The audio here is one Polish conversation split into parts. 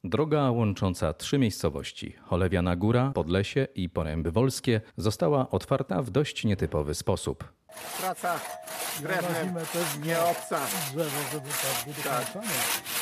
Droga łącząca trzy miejscowości, Cholewiana Góra, Podlesie i Poręby Wolskie, została otwarta w dość nietypowy sposób. Praca z drewnem nie obca. Drzewo, żeby tak było dokończone.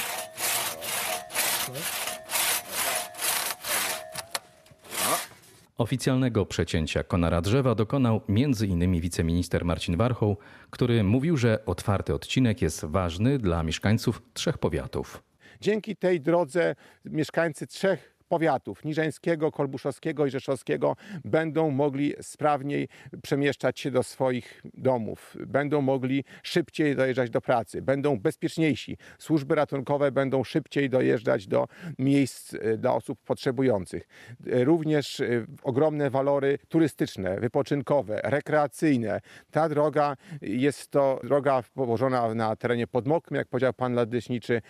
Oficjalnego przecięcia konara drzewa dokonał m.in. wiceminister Marcin Warchoł, który mówił, że otwarty odcinek jest ważny dla mieszkańców 3 powiatów. Dzięki tej drodze mieszkańcy 3 powiatów, Niżeńskiego, Kolbuszowskiego i Rzeszowskiego, będą mogli sprawniej przemieszczać się do swoich domów, będą mogli szybciej dojeżdżać do pracy, będą bezpieczniejsi. Służby ratunkowe będą szybciej dojeżdżać do miejsc dla osób potrzebujących. Również ogromne walory turystyczne, wypoczynkowe, rekreacyjne. Ta droga jest to droga położona na terenie podmokłym, jak powiedział pan nadleśniczy,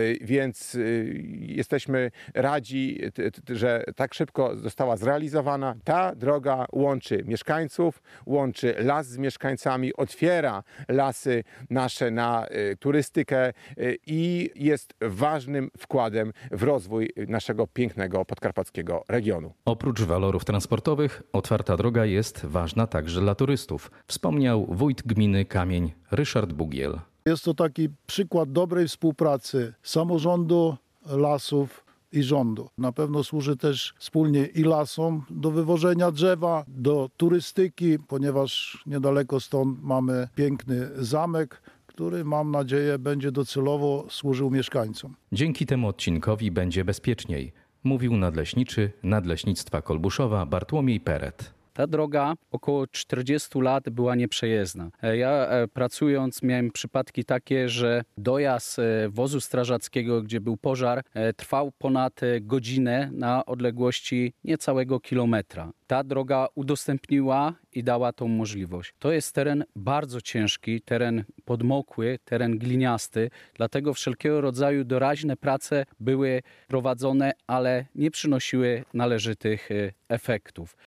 więc jesteśmy radzi, że tak szybko została zrealizowana. Ta droga łączy mieszkańców, łączy las z mieszkańcami, otwiera lasy nasze na turystykę i jest ważnym wkładem w rozwój naszego pięknego podkarpackiego regionu. Oprócz walorów transportowych, otwarta droga jest ważna także dla turystów, wspomniał wójt gminy Kamień Ryszard Bugiel. Jest to taki przykład dobrej współpracy samorządu, lasów i rządu. Na pewno służy też wspólnie i lasom do wywożenia drzewa, do turystyki, ponieważ niedaleko stąd mamy piękny zamek, który, mam nadzieję, będzie docelowo służył mieszkańcom. Dzięki temu odcinkowi będzie bezpieczniej, mówił nadleśniczy Nadleśnictwa Kolbuszowa Bartłomiej Peret. Ta droga około 40 lat była nieprzejezdna. Ja pracując miałem przypadki takie, że dojazd wozu strażackiego, gdzie był pożar, trwał ponad godzinę na odległości niecałego kilometra. Ta droga udostępniła i dała tą możliwość. To jest teren bardzo ciężki, teren podmokły, teren gliniasty, dlatego wszelkiego rodzaju doraźne prace były prowadzone, ale nie przynosiły należytych efektów.